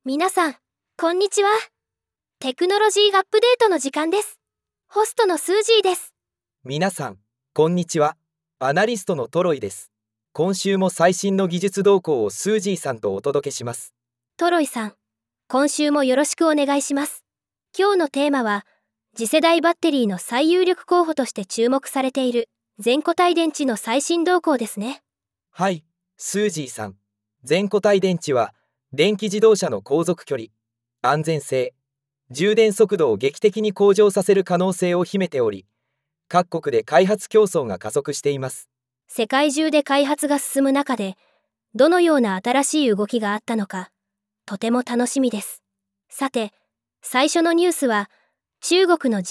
皆さん、こんにちは。テクノロジーアップデートの時間です。ホストのスージーです。 皆さん、こんにちは。アナリストのトロイです。今週も最新の技術動向をスージーさんとお届けします。 トロイさん、今週もよろしくお願いします。今日のテーマは、次世代バッテリーの最有力候補として注目されている全固体電池の最新動向ですね。 はい、スージーさん。全固体電池は、電気自動車の航続距離、安全性、充電速度を劇的に向上させる可能性を秘めており、各国で開発競争が加速しています。 世界中で開発が進む中で、どのような新しい動きがあったのか、とても楽しみです。さて、最初のニュースは、中国の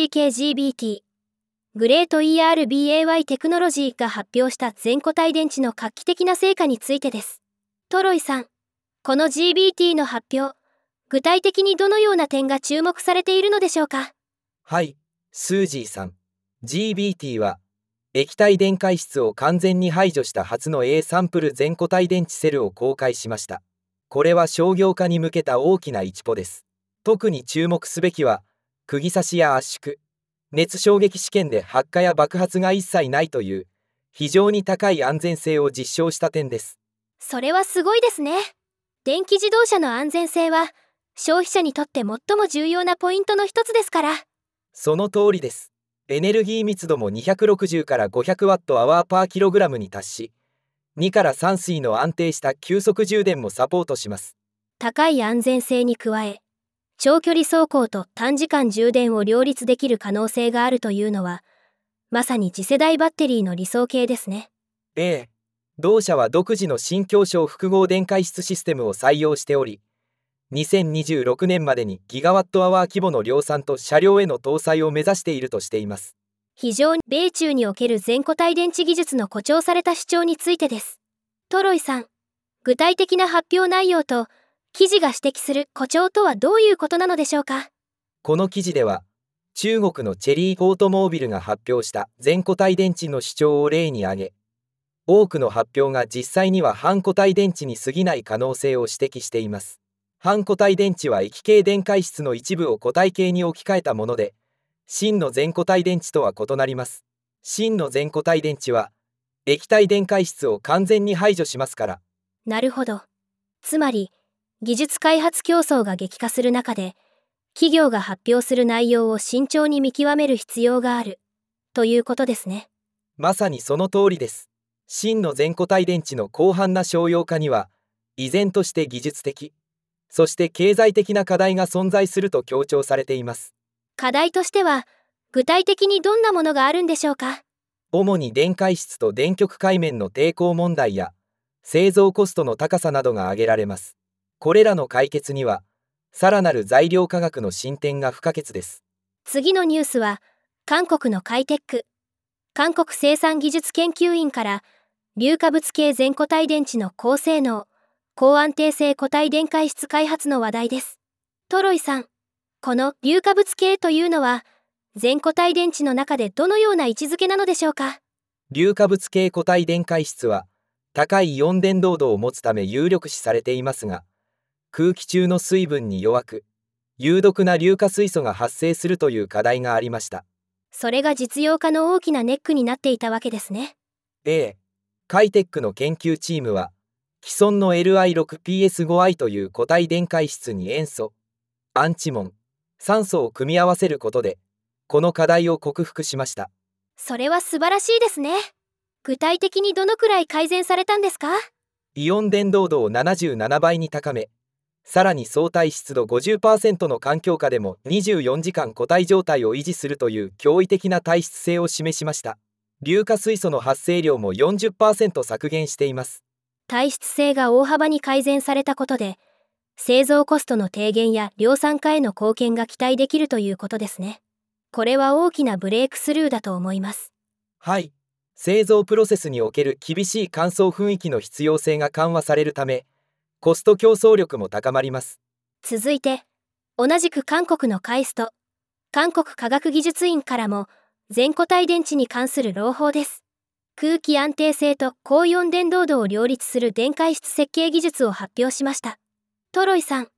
GACKGBT、グレート ERBAY テクノロジーが発表した全固体電池の画期的な成果についてです。トロイさん、この GBT の発表、具体的にどのような点が注目されているのでしょうか？ はい、スージーさん。GBT は、液体電解質を完全に排除した初の A サンプル全固体電池セルを公開しました。これは商業化に向けた大きな一歩です。特に注目すべきは、釘刺しや圧縮、熱衝撃試験で発火や爆発が一切ないという、非常に高い安全性を実証した点です。 それはすごいですね。電気自動車の安全性は、消費者にとって最も重要なポイントの一つですから。 その通りです。エネルギー密度も260から500ワットアワーパーキログラムに達し、2から3水の安定した急速充電もサポートします。 高い安全性に加え、長距離走行と短時間充電を両立できる可能性があるというのは、まさに次世代バッテリーの理想形ですね。 同社は独自の新狭小複合電解質システムを採用しており、2026年までにギガワットアワー規模の量産と車両への搭載を目指しているとしています。 非常に米中における全固体電池技術の誇張された主張についてです。トロイさん、具体的な発表内容と記事が指摘する誇張とはどういうことなのでしょうか？ この記事では、中国のチェリーオートモービルが発表した全固体電池の主張を例に挙げ、多くの発表が実際には半固体電池に過ぎない可能性を指摘しています。半固体電池は液系電解質の一部を固体系に置き換えたもので、真の全固体電池とは異なります。真の全固体電池は、液体電解質を完全に排除しますから。 なるほど。つまり、技術開発競争が激化する中で、企業が発表する内容を慎重に見極める必要がある、ということですね。 まさにその通りです。真の全固体電池の広範な商用化には、依然として技術的、そして経済的な課題が存在すると強調されています。 課題としては、具体的にどんなものがあるんでしょうか？ 主に電解質と電極界面の抵抗問題や、製造コストの高さなどが挙げられます。これらの解決には、さらなる材料科学の進展が不可欠です。 次のニュースは、韓国のカイテック、韓国生産技術研究院から、硫化物系全固体電池の高性能、高安定性固体電解質開発の話題です。トロイさん、この硫化物系というのは、全固体電池の中でどのような位置づけなのでしょうか？ 硫化物系固体電解質は、高いイオン伝導度を持つため有力視されていますが、空気中の水分に弱く、有毒な硫化水素が発生するという課題がありました。 それが実用化の大きなネックになっていたわけですね。 カイテックの研究チームは、既存の Li6PS5i という固体電解質に塩素、アンチモン、酸素を組み合わせることで、この課題を克服しました。 それは素晴らしいですね。具体的にどのくらい改善されたんですか？ イオン伝導度を77倍に高め、さらに相対湿度 50% の環境下でも24時間固体状態を維持するという驚異的な耐湿性を示しました。硫化水素の発生量も 40% 削減しています。 耐湿性が大幅に改善されたことで、製造コストの低減や量産化への貢献が期待できるということですね。これは大きなブレイクスルーだと思います。 はい。製造プロセスにおける厳しい乾燥雰囲気の必要性が緩和されるため、コスト競争力も高まります。 続いて、同じく韓国のカイスト、韓国科学技術院からも、全固体電池に関する朗報です。空気安定性と高イオン伝導度を両立する電解質設計技術を発表しました。トロイさん、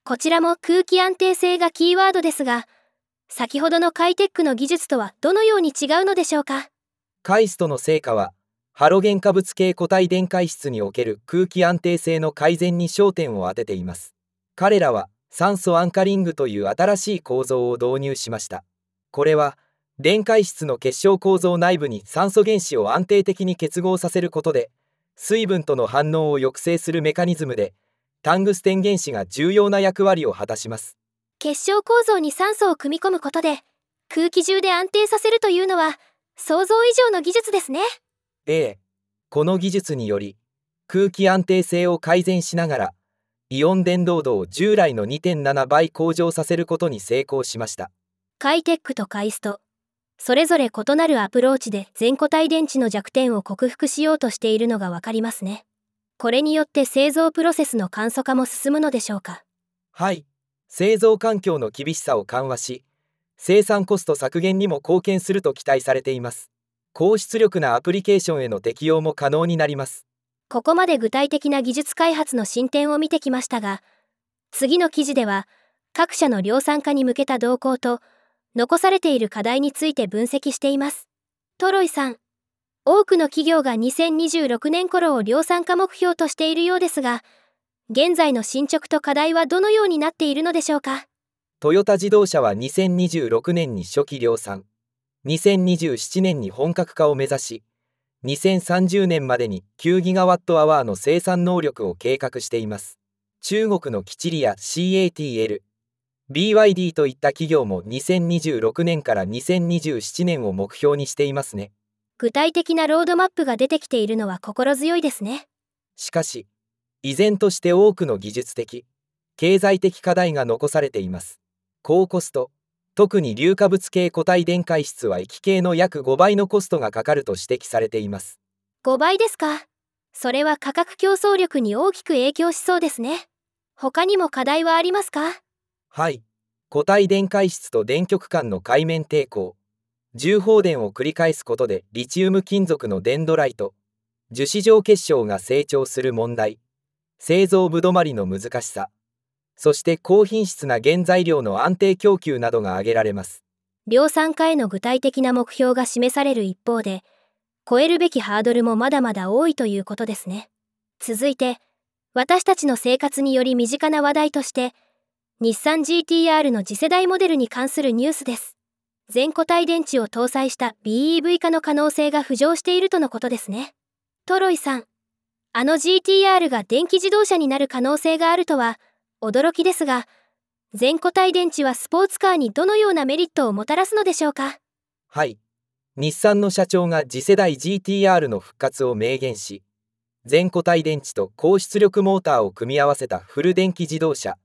こちらも空気安定性がキーワードですが、先ほどのカイテックの技術とはどのように違うのでしょうか。 カイストの成果は、ハロゲン化物系固体電解質における空気安定性の改善に焦点を当てています。彼らは酸素アンカリングという新しい構造を導入しました。これは電解質の結晶構造内部に酸素原子を安定的に結合させることで、水分との反応を抑制するメカニズムで、タングステン原子が重要な役割を果たします。 結晶構造に酸素を組み込むことで空気中で安定させるというのは想像以上の技術ですね。 この技術により空気安定性を改善しながらイオン伝導度を従来の 2.7 倍向上させることに成功しました。 カイテックとカイスト、それぞれ異なるアプローチで全固体電池の弱点を克服しようとしているのがわかりますね。これによって製造プロセスの簡素化も進むのでしょうか。 はい、製造環境の厳しさを緩和し、生産コスト削減にも貢献すると期待されています。高出力なアプリケーションへの適用も可能になります。 ここまで具体的な技術開発の進展を見てきましたが、次の記事では各社の量産化に向けた動向と残されている課題について分析しています。トロイさん、多くの企業が2026年頃を量産化目標としているようですが、現在の進捗と課題はどのようになっているのでしょうか。 トヨタ自動車は2026年に初期量産、2027年に本格化を目指し、2030年までに9ギガワットアワーの生産能力を計画しています。中国のキチリや CATL、BYD といった企業も2026年から2027年を目標にしていますね。 具体的なロードマップが出てきているのは心強いですね。 しかし、依然として多くの技術的、経済的課題が残されています。高コスト、特に硫化物系固体電解質は液系の約5倍のコストがかかると指摘されています。 5倍ですか。それは価格競争力に大きく影響しそうですね。他にも課題はありますか？ はい、固体電解質と電極間の界面抵抗、重放電を繰り返すことでリチウム金属のデンドライト、樹脂状結晶が成長する問題、製造部止まりの難しさ、そして高品質な原材料の安定供給などが挙げられます。 量産化への具体的な目標が示される一方で、超えるべきハードルもまだまだ多いということですね。続いて、私たちの生活により身近な話題として、日産 GTR の次世代モデルに関するニュースです。全固体電池を搭載した BEV 化の可能性が浮上しているとのことですね。トロイさん、あの GTR が電気自動車になる可能性があるとは驚きですが、全固体電池はスポーツカーにどのようなメリットをもたらすのでしょうか。 はい、日産の社長が次世代 GTR の復活を明言し、全固体電池と高出力モーターを組み合わせたフル電気自動車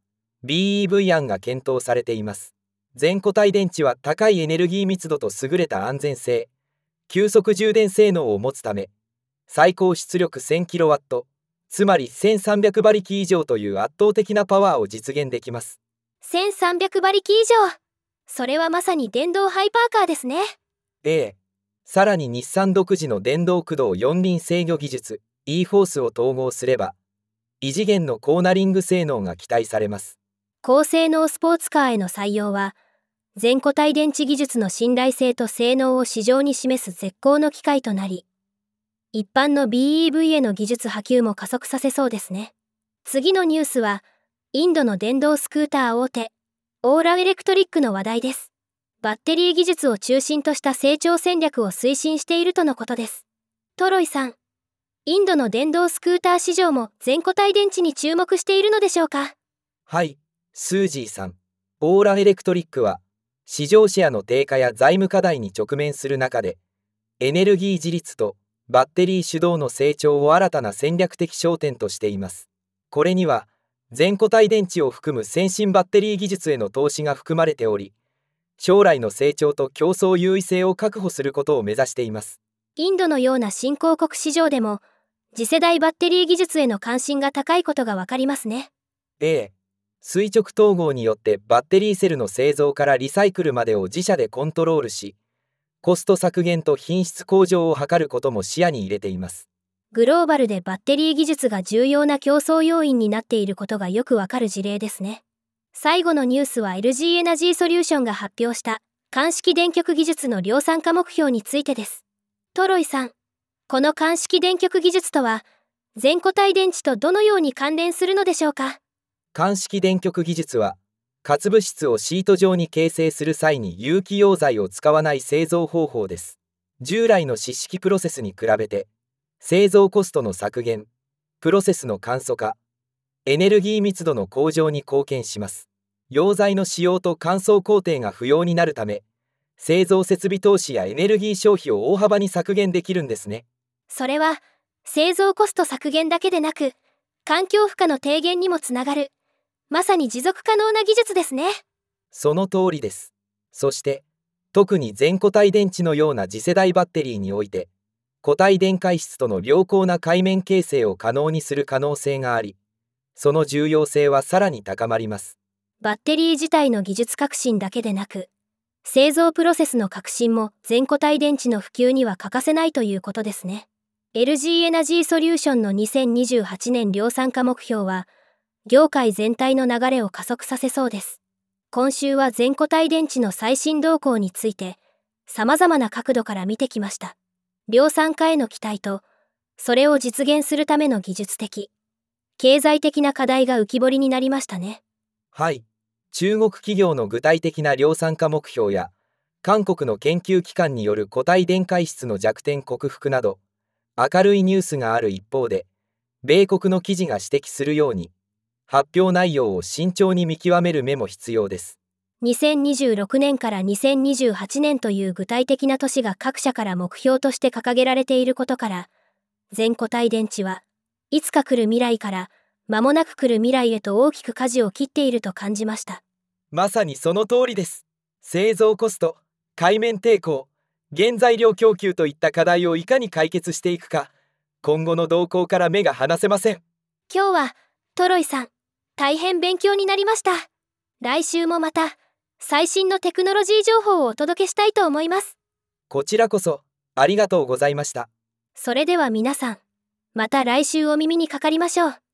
BEV 案が検討されています。全固体電池は高いエネルギー密度と優れた安全性、急速充電性能を持つため、最高出力 1000kW、つまり1300馬力以上という圧倒的なパワーを実現できます。 1300馬力以上。それはまさに電動ハイパーカーですね。 さらに日産独自の電動駆動四輪制御技術 e-Force を統合すれば、異次元のコーナリング性能が期待されます。 高性能スポーツカーへの採用は、全固体電池技術の信頼性と性能を市場に示す絶好の機会となり、一般の BEV への技術波及も加速させそうですね。次のニュースは、インドの電動スクーター大手、オーラエレクトリックの話題です。バッテリー技術を中心とした成長戦略を推進しているとのことです。トロイさん、インドの電動スクーター市場も全固体電池に注目しているのでしょうか。 はい、スージーさん、オーラエレクトリックは、市場シェアの低下や財務課題に直面する中で、エネルギー自立とバッテリー主導の成長を新たな戦略的焦点としています。これには、全固体電池を含む先進バッテリー技術への投資が含まれており、将来の成長と競争優位性を確保することを目指しています。 インドのような新興国市場でも、次世代バッテリー技術への関心が高いことがわかりますね。 垂直統合によってバッテリーセルの製造からリサイクルまでを自社でコントロールし、コスト削減と品質向上を図ることも視野に入れています。 グローバルでバッテリー技術が重要な競争要因になっていることがよくわかる事例ですね。 最後のニュースは LG エナジーソリューションが発表した乾式電極技術の量産化目標についてです。トロイさん、この乾式電極技術とは全固体電池とどのように関連するのでしょうか？ 乾式電極技術は、活物質をシート状に形成する際に有機溶剤を使わない製造方法です。従来の湿式プロセスに比べて、製造コストの削減、プロセスの簡素化、エネルギー密度の向上に貢献します。溶剤の使用と乾燥工程が不要になるため、製造設備投資やエネルギー消費を大幅に削減できるんですね。 それは製造コスト削減だけでなく、環境負荷の低減にもつながる、まさに持続可能な技術ですね。 その通りです。そして、特に全固体電池のような次世代バッテリーにおいて、固体電解質との良好な界面形成を可能にする可能性があり、その重要性はさらに高まります。 バッテリー自体の技術革新だけでなく、製造プロセスの革新も全固体電池の普及には欠かせないということですね。LG エナジーソリューションの2028年量産化目標は、業界全体の流れを加速させそうです。今週は全固体電池の最新動向について、様々な角度から見てきました。量産化への期待と、それを実現するための技術的、経済的な課題が浮き彫りになりましたね。 はい。中国企業の具体的な量産化目標や、韓国の研究機関による固体電解質の弱点克服など、明るいニュースがある一方で、米国の記事が指摘するように、発表内容を慎重に見極める目も必要です。 2026年から2028年という具体的な年が各社から目標として掲げられていることから、全固体電池はいつか来る未来から間もなく来る未来へと大きく舵を切っていると感じました。 まさにその通りです。製造コスト、界面抵抗、原材料供給といった課題をいかに解決していくか、今後の動向から目が離せません。 今日はトロイさん、大変勉強になりました。来週もまた最新のテクノロジー情報をお届けしたいと思います。 こちらこそありがとうございました。 それでは皆さん、また来週お耳にかかりましょう。